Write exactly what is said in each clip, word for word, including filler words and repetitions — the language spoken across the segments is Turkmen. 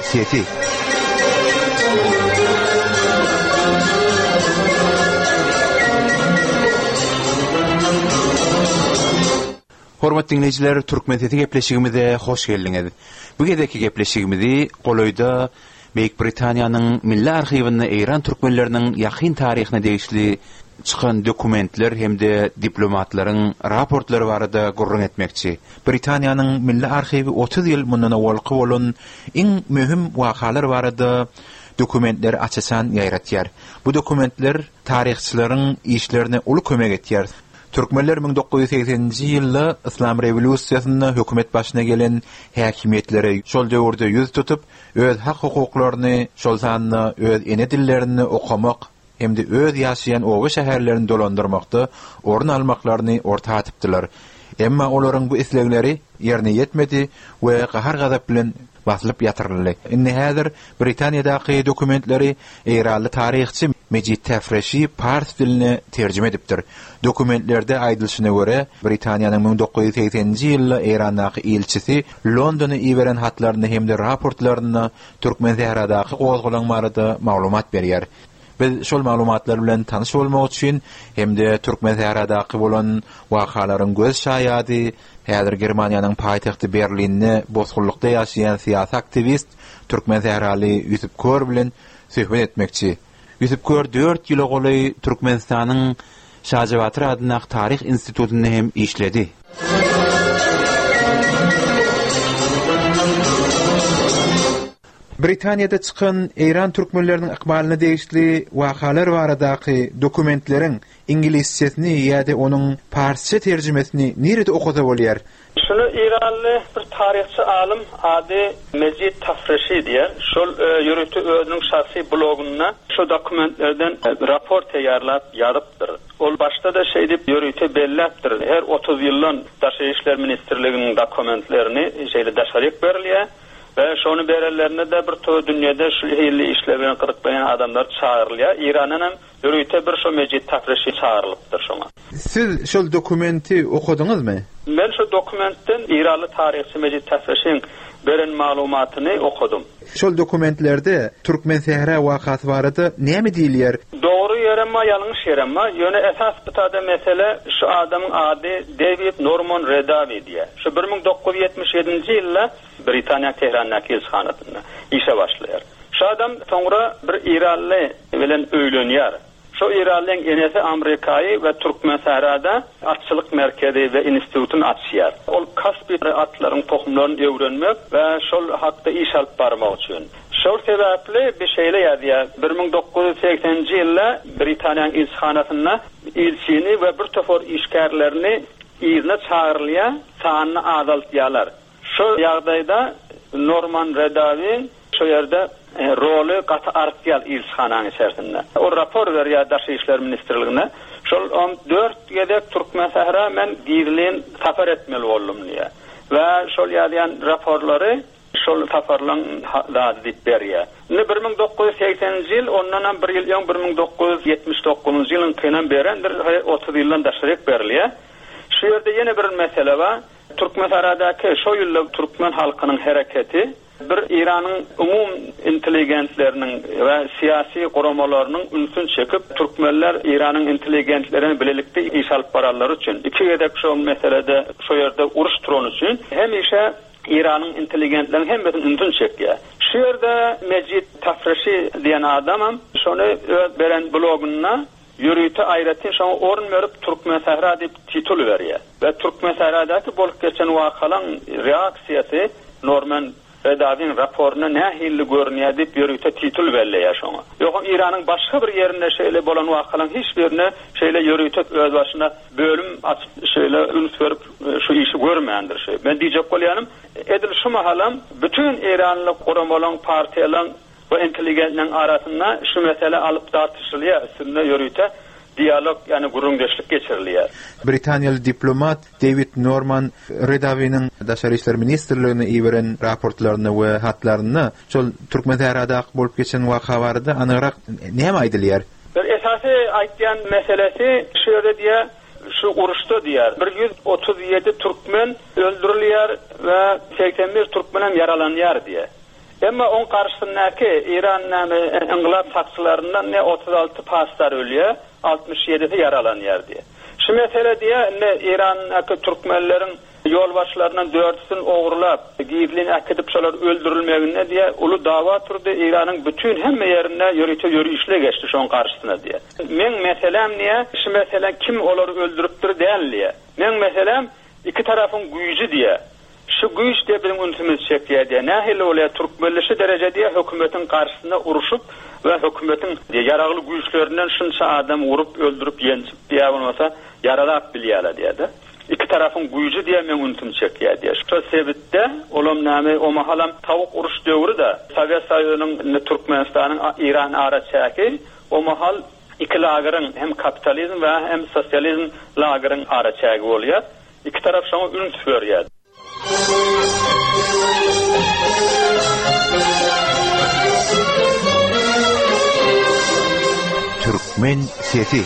hassiyeti. Hormatly dinleyijiler, Türkmen Sesi gepleşigimizde hoş geldiňiz. Bu gedeki gepleşigimizi Goloýda Beýik Britaniýanyň milli arhiwinde Eýran türkmenleriniň ýakyn taryhyna degişli çykan dokumentler hemde diplomatlaryň raportlary barada gurrun etmekçi. Britaniýanyň milli arhiwi otuz ýyl mundan awalky bolan iň möhüm wakalar barada dokumentler açasan ýaýratýar. Bu dokumentler taryhçylaryň işlerine uly kömek etýär. Türkmenler bin dokuz yüz seksenji ýylda İslam rewolýusiýasyna hökümet başyna gelen häkimiýetlere şol döwürde ýüz tutup, öz hak hukuklaryny, şol sanyna öz ene dillerini okamak hemde öz ýaşaýan owa şäherlerini dolandyrmakda orun almaklaryny orta atypdylar. Emma olaryň bu islegleri ýerine ýetmedi we gahar gazap bilen baslyp ýatyryldy. Indi häzir Britaniýadaky dokumentleri Eýranly taryhçy Mejid Tafreşi Pars diline terjime edipdir. Dokumentlerde aýdylyşyna görä, Britaniýanyň bin dokuz yüz seksenji ýylda Eýrandaky elçisi Londona iýeren hatlaryny hemde raportlaryny Türkmen Sehradaky gozgulan barada maglumat berýär. Biz şol maglumatlar bilen tanyş bolmak üçin hemde Türkmen Sehradaky bolan wakalaryň göz şaýady, häzir Germaniýanyň paýtagty Berlinne bozgullukda ýaşaýan siýasy aktivist Türkmen Sehraly Ýüsüp Kör bilen söhbet etmekçi. Ýüsüp Kör dört ýyl goly Türkmenistanyň Şajawatyr adyna Tarih institutunda hem işledi. Britaniýada çykan Eýran türkmenleriniň ykbalyna degişli wakalar baradaky dokumentleriň ingilisçesini ýa-da onuň parsça terjimesini nerede okusa bolýar? Şunu İranlı bir tarihçi alim ady Mejid Tafreşi diýer. Şol ýürütü özüniň şahsy blogunda şu dokumentlerden rapor teýarlap ýazypdyr. Ol başda da şey dip ýürütü belläpdir. Her otuz ýyldan Daşary işler ministrliginiň dokumentlerini şeýle daşaryk berilýär. Ve şonu bererlerine de bir to dünyada şu hilli işlevini kırıklayan adamlar çağırılıyor. İran'ın yürüyte bir şu Mejid Tafreşi çağırılıptır şuna. Siz şu dokumenti okudunuz mu? Ben şu dokumentten İranlı tarihçi Mejid Tafreşi'nin beren malumatını okudum. Şu dokumentlerde Türkmen Sehra wakasy barada näme diýilýär? Doğru ýerema, ýalňyş ýerema. Ýöne esas bitada mesele şu adamyň ady David Norman Redavi diýär. Şu bir ming dokuz yüz ýetmiş ýedinji ýylda Britaniýa Tehrandaky elçixanasyna işe başlaýar. Şu adam soňra bir İranly bilen öýlenýär. Şu İranlyň enesi Amerikaýy we Türkmen Sehrada atçylyk merkezi we institutun açýar. Ol kasby atlaryň tohumlaryny öwrenmek we şol hakda iş alyp barmak üçin. Şol sebäpli bir şeýle ýazýar. bir ming dokuz yüz seksenji ýylda Britaniýanyň elçixanasyna elçini we bir tofor işgärlerini ýerine çağırylýar, sanyny azaltýarlar. Şu ýagdaýda Norman Redavi şu ýerde e, rolü gaty artýar elçixananyň içerisinde. O rapor berýär Daşary işler ministrligine. Şol on dört gedek Türkmen Sehra men giýilen safar etmeli boldum diýär. We şol ýazýan raporlary şol safarlaryň zady dip berýär. bir ming dokuz yüz seksenji ýyl ondan bir ýyl ýa bir ming dokuz yüz ýetmiş dokuzunji ýylyň kenem berendir otuz ýyldan daşaryk berilýär. Şu ýerde ýene bir mesele bar. Türkmen Sehradaky şo ýylda Türkmen halkynyň hereketi bir İran'ın umum intelligentlerinin ve siyasi goramalarının ünsün çekip Türkmenler İran'ın intelligentlerini bilelikte iş alıp bararlar için iki yedek şu meselede şu yerde uruş turun için hem işe İran'ın intelligentlerini hem bütün ünsün çekiyor. Şu yerde Mejid Tafreşi diyen adamım şunu veren bloguna yürüyte ayretin şunu orun verip Türkmen Sehra deyip titul veriyor. Ve Türkmen Sehra'daki bolup geçen vakalan reaksiyası Norman Redavi'nin raporuna ne hilli görünýär diýip ýürüte titul berýär şoňa. Ýok İranyň başga bir ýerinde şeýle bolan wakalan hiç birine şeýle ýürüte öz başyna bölüm açyp şeýle üns berip şu işi görmeýändir şey. Ben diýjek bolýanym, edil şu mahalam bütün İranly goramalan partiýalaryň we intelligentleriň arasynda şu mesele alyp tartışylýar, üstünde ýürüte diyalog yani gurundeşlik geçirilýär. Britaniýaly diplomat David Norman Redavi'nin Daşary işler ministrligine iýeren raportlaryny we hatlaryny şol Türkmen Sehradaky bolup geçen waka barada anyrak näme aýdylýar? Bir esasy aýtýan meselesi şu ýerde diýär, şu uruşda diýär. bir yüz otuz ýedi Türkmen öldürilýär we seksen bir Türkmen hem yaralanýar diýär. Emma on karşısındaki İran inqilab taksılarından ne otuz altı pastar ölüyor, altmış yedi yaralanıyor diye. Şu mesele diye ne İran'daki Türkmenlerin yolbaşlarından dörtüsün oğurlap, giyirliğini akıdıp şolar öldürülmeyene diye ulu dava turdu. İran'ın bütün hem yerine yürüte yürüyüşle geçti şunun karşısına diye. Men meselem niye? Şu meselem kim onları öldürüptür değil diye. Men meselem iki tarafın gücü diye. Şu güç diye bizim unutumuz çektiği diye. Nahil olaya Türkmenleşi derece diye hükümetin karşısında uruşup ve hükümetin yararlı güçlerinden şunca adam vurup öldürüp yenip diye olmasa yaralap biliyorlar diye de. İki tarafın gücü diye men unutum çekiyor diye. Şu sebepte olam nami o mahalam tavuk uruş dövrü de Sovyet Soyuzu'nun Türkmenistan'ın İran araçaki o mahal iki lagırın hem kapitalizm ve hem sosyalizm lagırın araçaki oluyor. İki taraf şuna ünit veriyor. Türkmen sesi.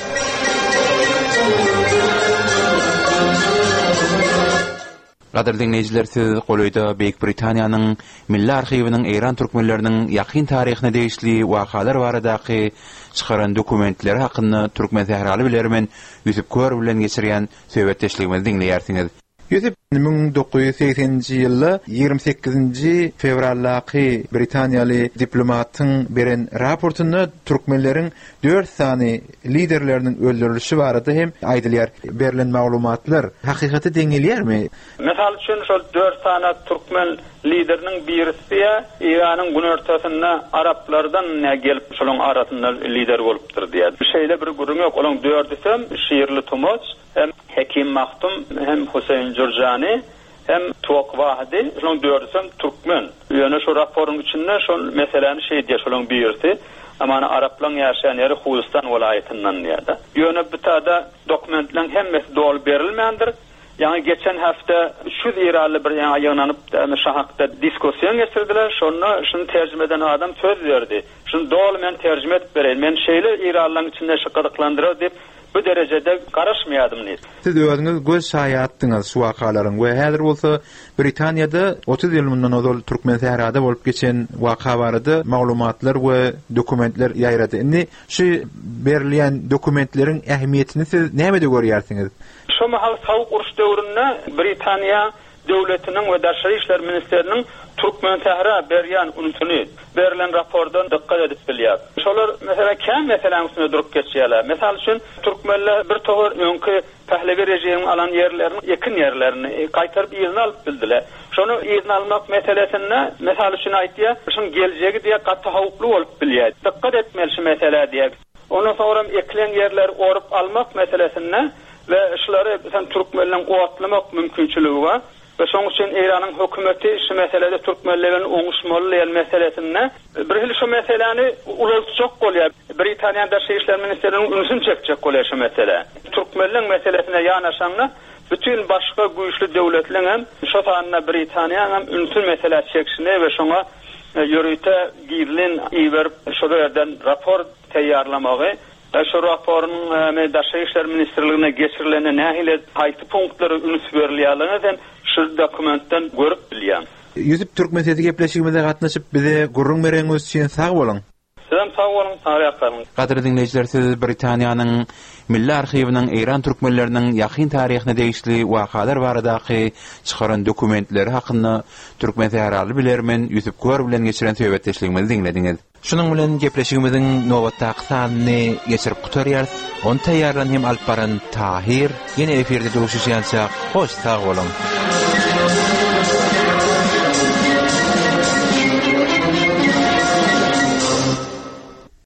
Qadir dinleyiciler, siz Goloyda Büyük Britaniýanyň Milli Arhiwiniň İran türkmenleriniň ýakyn taryhyna degişli wakalar baradaky çykaran dokumentleri hakynda türkmen tähraly bilermen Ýüsüp Kör bilen geçirýän söhbetdeşligimizi dinleýärsiňiz. Ýüsüp ming dokuz ýüz seksenji ýylda ýygrimi sekizinji fevraldaky Britaniýaly diplomatyň beren raportunda türkmenleriň dört sany liderleriniň öldürilişi barada hem aýdylýar. Berilen maglumatlar hakykaty deňelýärmi? Mesal üçin şol dört tane Türkmen lideriniň birisi İranyň günörtesinde Araplardan ne gelip şolun arasynda lider bolupdyr diýär. Bir şeýle bir gurun ýok. Olaň dördüsem Şiirli Tumoç, hem Hekim Mahtum, hem Huseyin Jurjani, hem Tuok Vahdi, şolun dördüsem Türkmen. Ýöne şu raporun içinde şol meseleni şey diýär, şolun birisi amana Araplan ýaşaýan ýeri Huzistan welaýetininden ýa-da. Ýöne bu tada dokumentlaryň hemmesi dol berilmendir. Yani geçen hafta şu İranlı bir yani ayağlanıp yani şahakta diskusyon geçirdiler. Sonra şunu tercüme eden adam söz verdi. Şunu doğal men tercüme edip vereyim. Ben şeyler İranlıların içinde şıkkıdıklandırır deyip bu derecede karışmayadım neyse. Siz özünüz göz şahı attınız şu vakaların ve her olsa Britanya'da otuz yıl bundan ozal Türkmen sehrada olup geçen vaka vardı. Maglumatlar ve dokumentler yayradı. Şimdi şu verilen dokumentlerin ehemmiyetini siz neyemede görüyorsunuz? Şu mahal soğuk uruş dövründe Britanya devletinin ve Dışişleri İşler Ministerinin Türkmen Tehra beryan unutunu verilen rapordan dikkat edip bilýär. Şolar mesela kim mesela üstüne durup geçýärler. Mesela üçün Türkmenler bir tohur öňkü Pehlevi rejiminiň alan yerlerini, yakın yerlerini gaýtaryp izin alıp bildiler. Şonu izin almak meselesinde mesela üçün aýtýar, şun geljegi diýe gatty howply bolup bilýär. Dikkat etmeli şu mesele diýär. Ondan sonra eklen yerler orup almak meselesinde ve şuları sen Türkmenlerden gowatlamak mümkinçiligi var. Ve şoň üçin İran'ın hökümeti şu meselede Türkmenlerin oňuşmaly ýer meselesinde bir hil şu meseleni ulaşjak bolýar. Britaniýa Dışişleri İşler Ministeriniň ünsün çekjek bolýar şu mesele. Türkmenlerin meselesine ýanaşanlar bütün başga güýçli döwletlerin hem şu tanyna Britaniýa hem ünsün mesele çekişine ve şoňa ýörüte girilin iýber şu ýerden rapor teýýarlamagy. Şu raporun Dışişleri İşler Ministerliğine geçirilen nähile haýsy punktları üns berilýärligini şu dokumentden görüp bilýän. Ýüzüp Türkmen sesi gepleşigimizde gatnaşyp bize gurrun bereňiz üçin sag bolun. Sizem sag bolun, sag Gadyr dinleýijiler, siz Britaniýanyň Milli Arhiwiniň İran türkmenleriniň ýakyn taryhyna degişli wakalar baradaky çykaran dokumentleri hakynda türkmen tähraly bilermen Ýüsüp Kör bilen geçiren söhbetdeşligimizi dinlediňiz. Şunun bilen gepleşigimiziň nowatdaky sanyny geçirip gutarýar. On taýýarlan hem alp baran Tahir ýene eferde duruşýança hoş sag bolun.